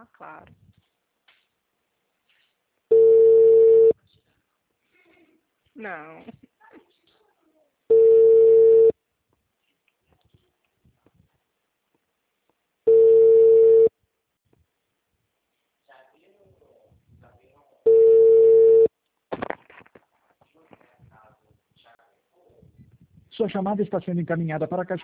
Ah, claro. Não. Sua chamada está sendo encaminhada para a caixa